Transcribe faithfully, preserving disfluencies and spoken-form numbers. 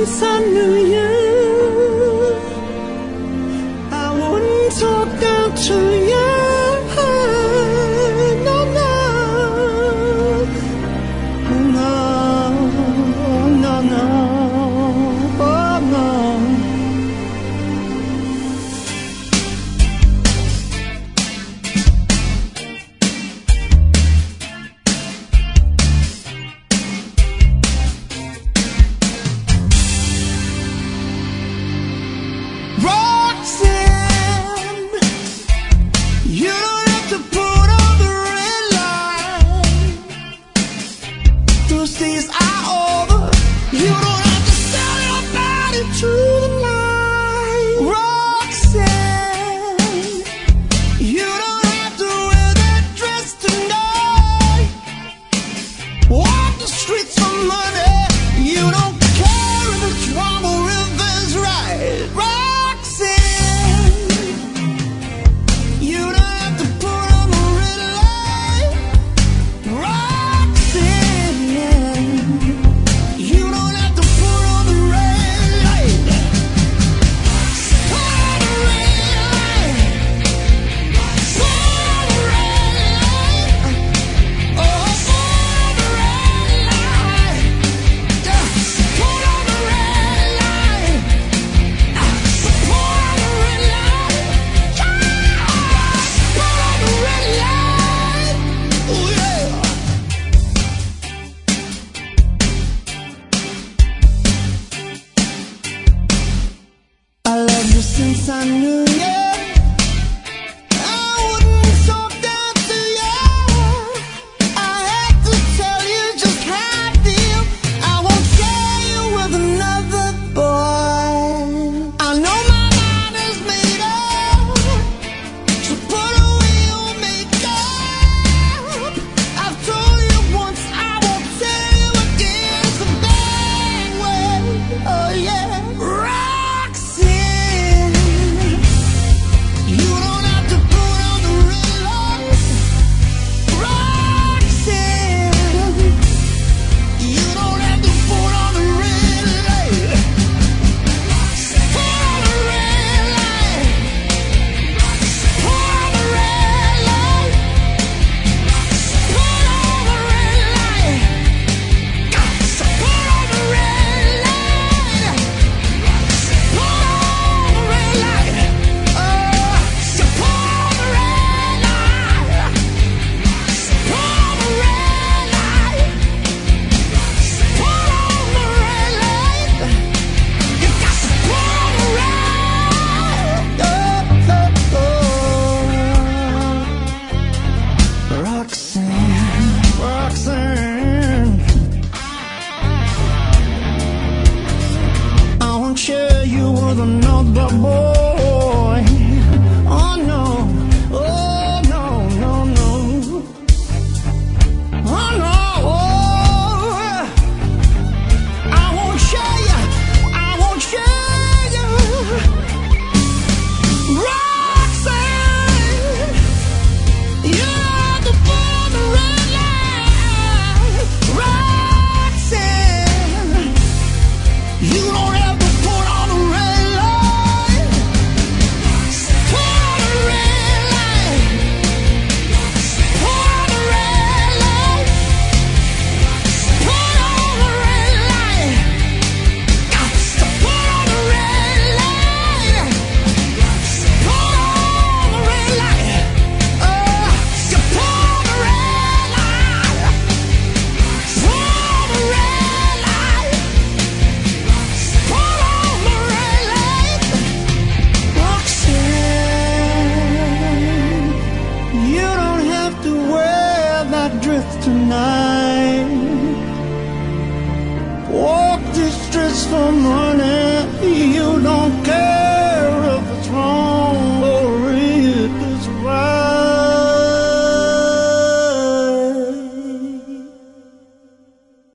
since I knew you. I wouldn't talk down to you. No, no, no, no, no, oh no. Days are over. You don't have to sell your body to the night, Roxanne. You don't have to wear that dress tonight. Walk the streets for money. You don't care if it's wrong or if it's right, Roxanne. You don't have to put on the red light, Roxanne. You don't have to put on the red light. Put on the red light. Put on the red light. Oh, put on the red light. Put on the red light. Put on the red light. Put on the red light. Oh yeah. I loved you since I knew you. I wouldn't talk down to you. I had to tell you just how I feel. I won't share you with another boy. I know my mind is made up, so put away your makeup. I've told you once, I won't tell you again. It's a bad way, oh yeah. Roxanne, you don't have to put on the red light. Roxanne, you don't have to put on the red light. Put on the red light. Put on the red light. Put on the red light. Put on the red light. Put on the red light. Oh, you put on the red light. Put on the red light. Put on the red light. You got to put on the red. Oh, oh, oh. Roxanne, Roxanne, I won't share you with another boy. Oh no, oh no, no, no. Oh no, oh. I won't share you, I won't share you. Roxanne, you have to put on the red light. Roxanne, you don't have to put on the red light. Put on the red light. Put on the red light. Put on the red light. Got to put on the red light. Put on the red light. Oh, you put on the red light. Put on the red light. Put on the red light. Roxanne, you don't have to wear that dress tonight. Walk the streets for money. You don't care